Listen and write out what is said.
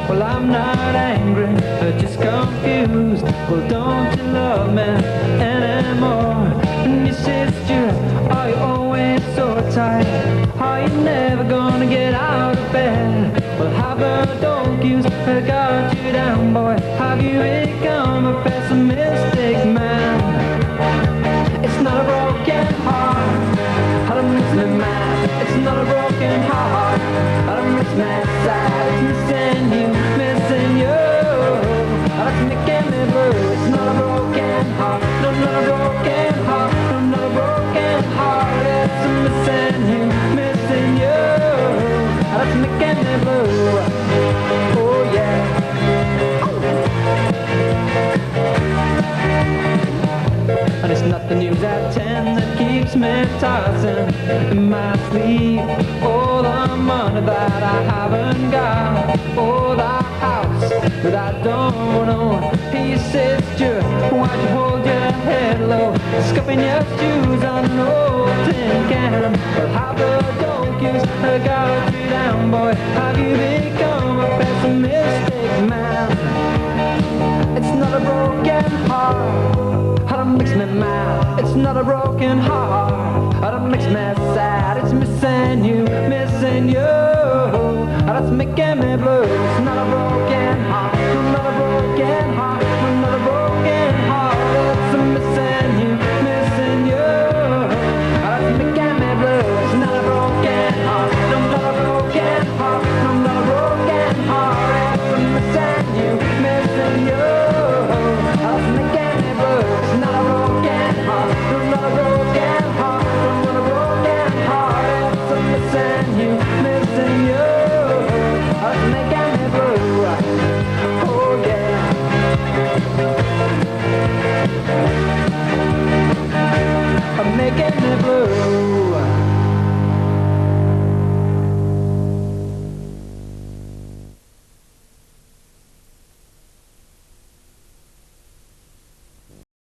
Well, I'm not angry, but just confused. Well, don't you love me anymore? And you sister, are you always so tired? Are you never gonna get out of bed? Well, have the donkeys got you down, boy? Have you become a pessimistic man? It's not a broken heart, how to makes me mad. It's not a broken heart, how to makes me sad. It's missing you, missing you. That's making me blue. It's not a broken heart, no, not a broken heart, no, not a broken heart. It's missing you, missing you. That's making me blue. Oh yeah. And it's not the news at 10 that keeps me tossing in my sleep. Oh, the money that I haven't got. Oh, the house that I don't own. Hey, sister, why'd you hold your head low? Scuffing your shoes on an old tin can. Well, how the donkeys got you down, boy? Have you become a pessimistic man? It's not a broken heart, how to makes me mad. It's not a broken heart, how to makes me sad. It's missing you, that's making me blue.